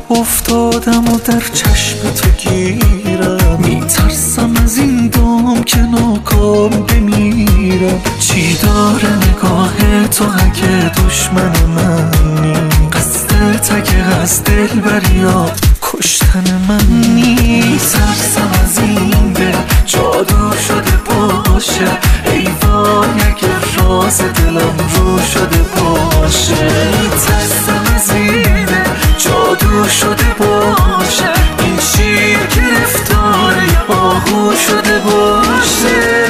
افتادم و در چشم تو گیرم، میترسم از این دام که ناکام بمیرم. چی داره نگاه تو اگه دشمن منی؟ قصدت اگه از دل بریاد کشتن من نیست. میترسم از این دل جادو شده باشه، ای وای اگه راز دلم رو شده باشه. میترسم از این دل جادو شده باشه، این شیر گرفتار یه آهو شده باشه.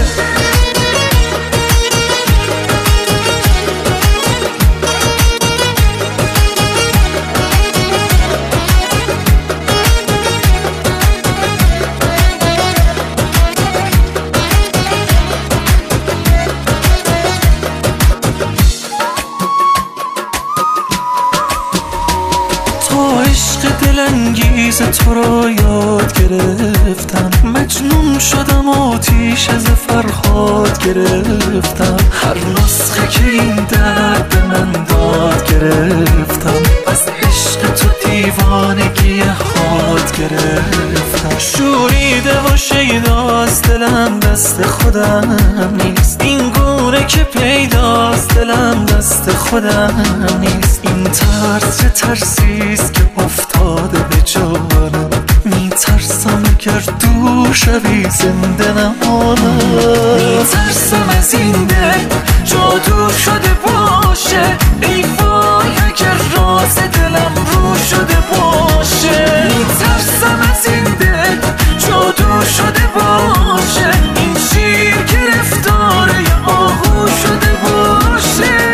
عشق دلانگیز تو را یاد گرفتم، مجنون شدم آتیش از فرهاد گرفتم. هر نسخه که این درد به من داد گرفتم، از عشق تو دیوانگی حاد گرفتم. شوریده و شیداست دلم دست خودم نیست، این گونه که پیداست دلم دست خودم نیست. این ترس چه ترسیست که افتاده به جانم، میترسم اگر دور شوی زنده نمانم. میترسم از این دل جادو شده باشه، ای وای اگر راز دلم رو شده باشه. میترسم از این دل جادو شده باشه، این شیر گرفتار یه آهو شده باشه.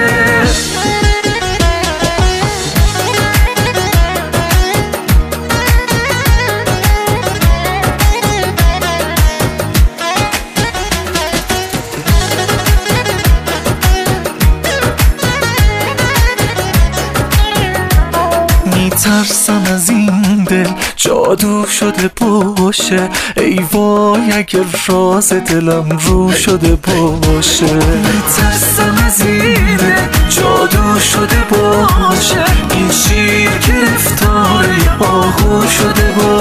میترسم از این دل جادو شده باشه، ای وای اگر راز دلم رو شده باشه. میترسم از این دل جادو شده باشه، این شیر گرفتار یه آهو شده باشه.